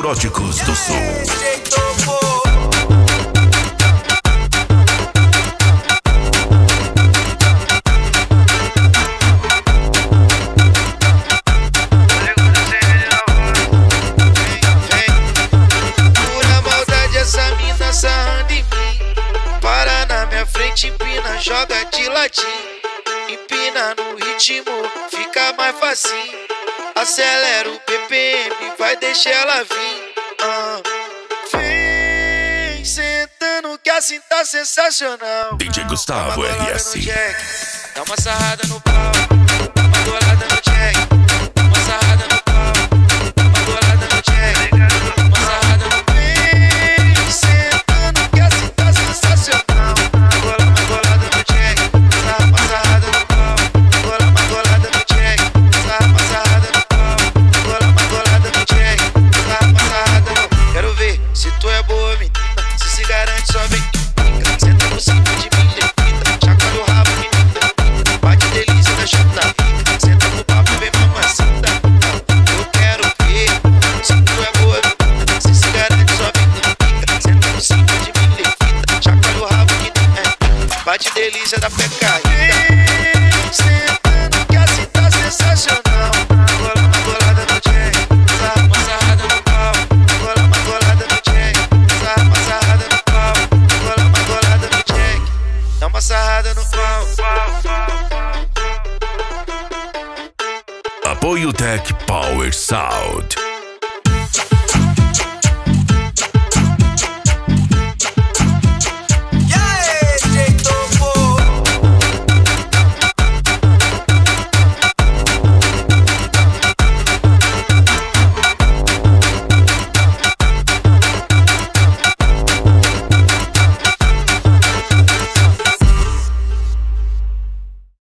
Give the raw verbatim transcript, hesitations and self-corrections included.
Neuróticos do Sul. Sarrando em mim, para na minha frente, empina, joga de latim. Empina no ritmo, fica mais facinho. Acelera o B P M, vai deixar ela vir. ah. Vem sentando que assim tá sensacional. D J Gustavo Dá uma R S. golada no jack, dá uma sarrada no pau, dá uma golada no jack, dá uma sarrada no pau, dá uma golada no jack, dá uma sarrada no bate delícia da pecaída. Vem sentando que assim tá sensacional. Agora uma golada no jack, dá uma sarrada no pau. Agora uma golada no jack, dá uma sarrada no pau. Agora uma golada no jack, dá uma sarrada no pau. Apoio Tech Power Sound.